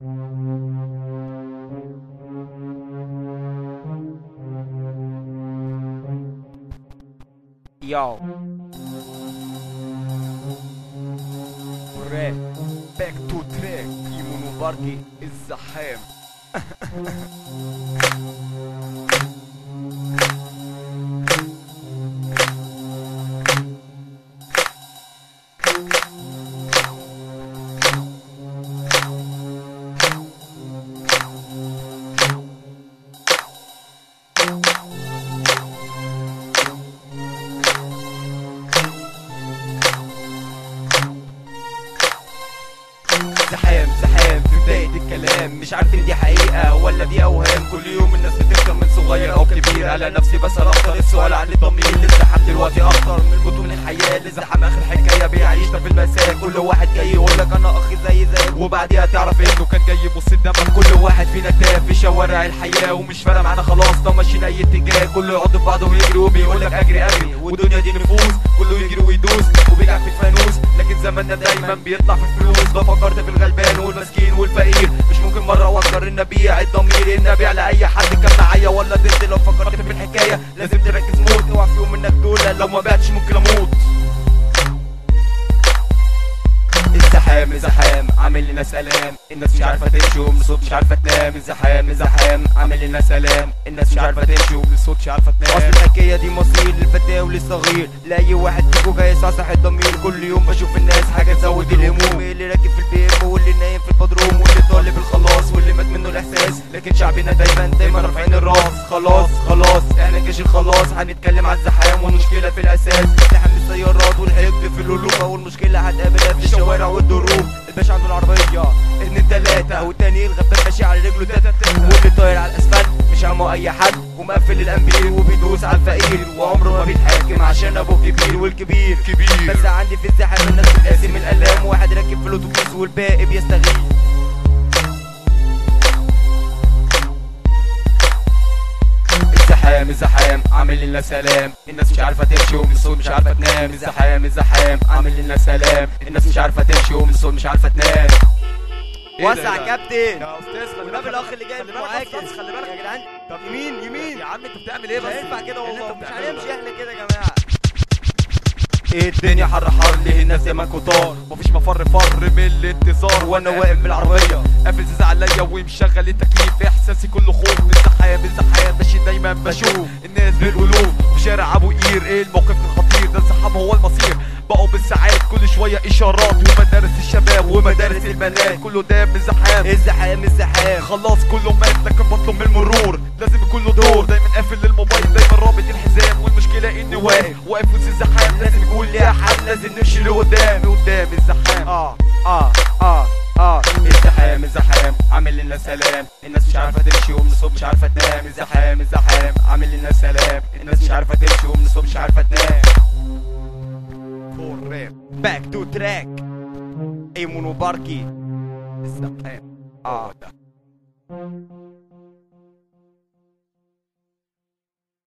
Yo. Rap. Back to track. Eamon وباركي الزحام. زحام زحام في بداية الكلام، مش عارف ان دي حقيقة ولا دي اوهام. كل يوم الناس بتفكر من صغير او كبير، على نفسي بسأل اكتر السؤال عن الضمير. الزحام دلوقتي اكتر من بطول الحياة، الزحام اخر حكاية بيعيشنا في المأساة. كل واحد جاي يقولك انا اخي زي زيك، وبعديها تعرف انه كان جاي يبص قدامك. كل واحد فينا تاه في شوارع الحياة، ومش فارق معانا خلاص طب ماشيين اي اتجاه. كله يقعد في بعضه ويجري وبيقولك اجري اجري، والدنيا دي نفوس كله يجري ويدوس وبيلعب في الفانوس. لكن زماننا دايما بيطلع في الفلوس. لو فكرت في الغلبان والمسكين والفقير، مش ممكن مرة افكر ان ابيع الضمير، ان ابيع لاي حد كان معايا ولا ضدي. لو فكرت في الحكاية لازم تركز موت، اوعى في يوم منك دول لو ما بعتش ممكن اموت. الزحام الزحام عامل لنا سلام، الناس مش عارفه تمشي ومن الصوت مش عارفه تنام. الزحام الزحام عامل لنا سلام، الناس مش عارفه تمشي ومن الصوت مش عارفه تنام. اصل الحكايه دي مصير للفتاه وللصغير، لاي واحد فيكو جاي يصحصح الضمير. كل يوم بشوف الناس حاجه تزود الهموم، اللي راكب في البي ام واللي نايم في البدروم، واللي طالب الخلاص واللي مات منه الاحساس. لكن شعبنا دايما رافعين الراس. خلاص خلاص احنا جيش الخلاص، هنتكلم عن الزحام والمشكله في الاساس. زحام السيارات والحقد في القلوب، والمشكله هتقابلها في الشوارع والدروب. الباشا عنده العربيه 2 3، والتاني الغبان ماشي على رجله تاتا، واللي طاير على الاسفلت مش همه اي حد، ومقفل الانبير وبيدوس على الفقير، وعمره ما بيتحاكم عشان ابوه كبير. والكبير كبير بس عندي في الزحام الناس بتقاسم الالام، واحد راكب في الاتوبيس والباقي بيستغيث. الزحام الزحام عامل لنا سلام، الناس مش عارفه تمشي ومن الصوت مش عارفه تنام. الزحام الزحام عامل لنا سلام، الناس مش عارفه تمشي ومن الصوت مش عارفه تنام. وسع يا كابتن يا استاذ. خلي والنبي الاخ اللي جاي خلي بالك معاكس. خلي بالك يا جدعان طب يمين يمين يا عم انت بتعمل ايه مش بس؟ هينفع كده اللي والله، انت مش بتعمله هنمشي احنا كده يا جماعه. ايه الدنيا حر حر ليه الناس زي ما كتار، مفيش مفر من الانتظار، وانا واقف بالعربيه قافل زيزة عليا ومشغل التكييف. احساسي كله خوف. الزحام الزحام ماشي دايما بشوف الناس بالقلوب في شارع ابو قير. ايه الموقف الخطير ده؟ الزحام هو المصير، بقوا بالساعات كل شويه اشارات، ومدارس الشباب ومدارس البنات كله دام الزحام. الزحام الزحام خلاص كله مات، لكن بطلب من المرور لازم يكون له دور. دايما قافل للموبايل، دايما رابط الحزام، والمشكله اني واقف وسط الزحام. لازم يكون ليها حل، لازم نمشي لقدام الزحام. الزحام الزحام عامل لنا سلام، الناس مش عارفه تمشي ومن الصوت مش عارفه تنام. الزحام الزحام عامل لنا سلام، الناس مش عارفه تمشي ومن الصوت مش عارفه تنام. فور راب باك تو تراك ايمون وباركي الزحام. ده